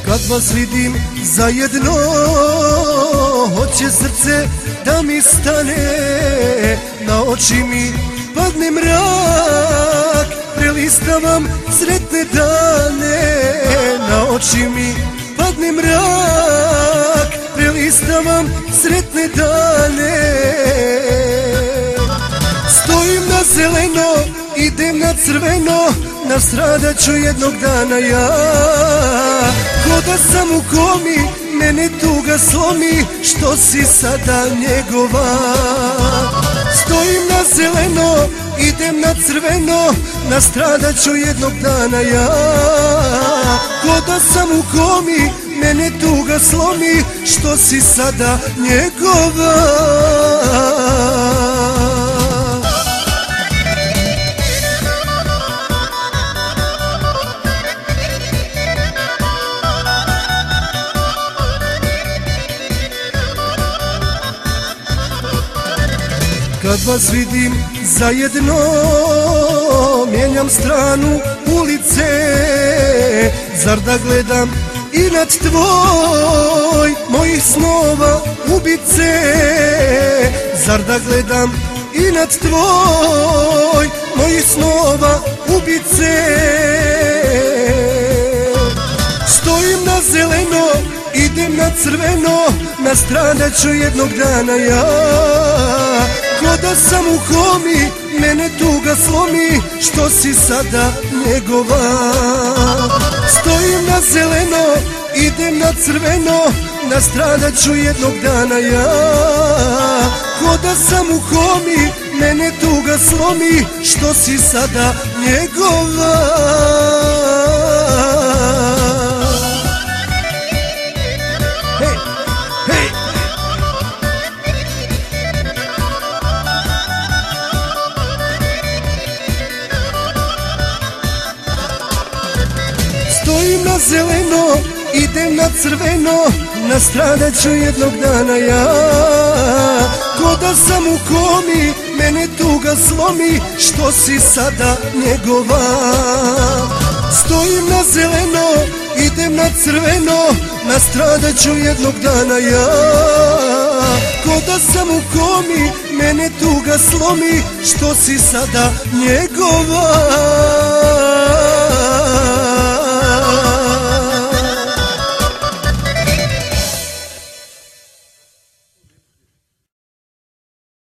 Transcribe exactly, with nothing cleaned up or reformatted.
Kad vas vidim zajedno, hoće srce da mi stane, na oči mi padne mrak, prelistavam sretne dane. Na oči mi padne mrak, prelistavam sretne dane. Stojim na zeleno, idem na crveno, nastradat ću jednog dana ja. Ko da sam u komi, mene tuga slomi, što si sada njegova. Stojim na zeleno, idem na crveno, nastradat ću jednog dana ja. Ko da sam u komi, mene tuga slomi, što si sada njegova. Kad vas vidim zajedno, mijenjam stranu ulice. Zar da gledam inat tvoj, mojih snova ubice. Zar da gledam inat tvoj, mojih snova ubice. Stojim na zeleno, idem na crveno, nastradat ću jednog dana ja. Ko da sam u komi, mene tuga slomi, što si sada njegova. Stojim na zeleno, idem na crveno, nastradat ću jednog dana ja. Ko da sam u komi, mene tuga slomi, što si sada njegova. Stojim na zeleno, idem na crveno, nastradat ću jednog dana ja. Ko da sam u komi, mene tuga slomi, što si sada njegova. Stojim na zeleno, idem na crveno, nastradat ću jednog dana ja. Ko da sam u komi, mene tuga slomi, što si sada njegova.